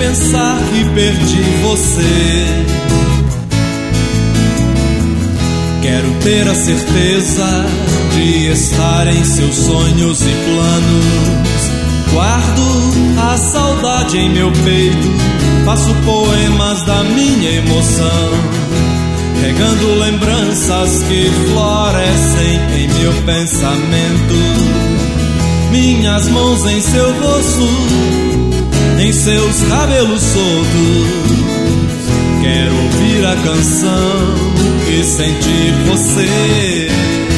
pensar que perdi você. Quero ter a certeza de estar em seus sonhos e planos. Guardo a saudade em meu peito, faço poemas da minha emoção, regando lembranças que florescem em meu pensamento. Minhas mãos em seu rosto, em seus cabelos soltos. Quero ouvir a canção e sentir você.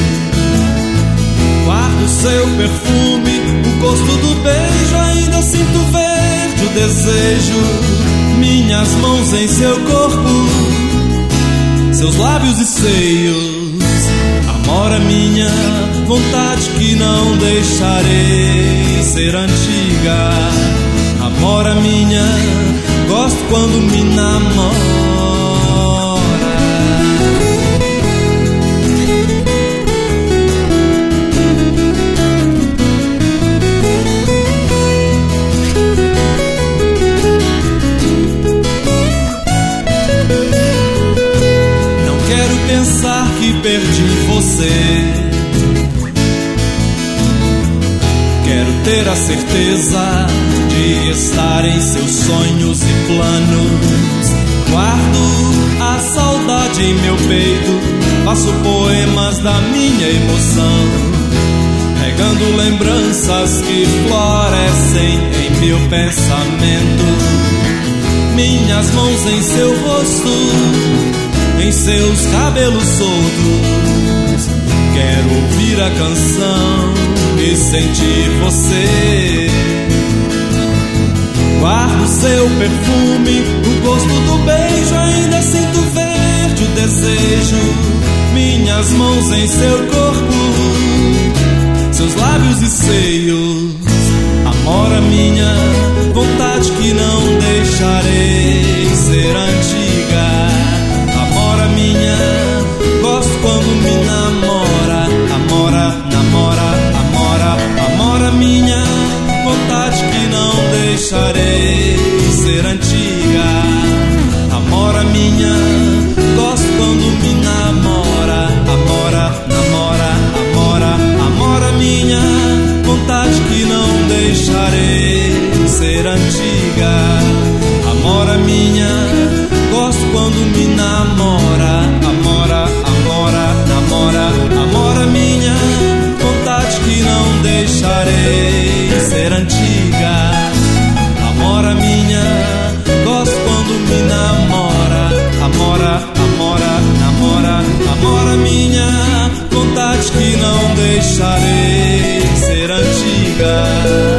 Guardo seu perfume, o gosto do beijo, ainda sinto verde o desejo. Minhas mãos em seu corpo, seus lábios e seios. Amora minha, vontade que não deixarei ser antiga. Amora minha, gosto quando me namora. Não quero pensar que perdi você. Quero ter a certeza de estar em seus sonhos e planos. Guardo a saudade em meu peito, faço poemas da minha emoção, regando lembranças que florescem em meu pensamento. Minhas mãos em seu rosto, em seus cabelos soltos. Quero ouvir a canção e sentir você. Guardo seu perfume, o gosto do beijo, ainda sinto verde o desejo. Minhas mãos em seu corpo, seus lábios e seios. Amora minha, vontade que não deixarei ser antiga. Amora minha, gosto quando me namora. Amora, namora, amora, amora minha, vontade que não deixarei ser antiga. Amora minha, gosto quando me namora. Amora, namora, amora, amora minha, vontade que não deixarei ser antiga. Amora minha, gosto quando me namora. Amora, amora, namora, amora minha, vontade que não deixarei ser antiga. Amora minha, gosto quando me namora. Amora, amora, namora, amora minha, vontade que não deixarei ser antiga.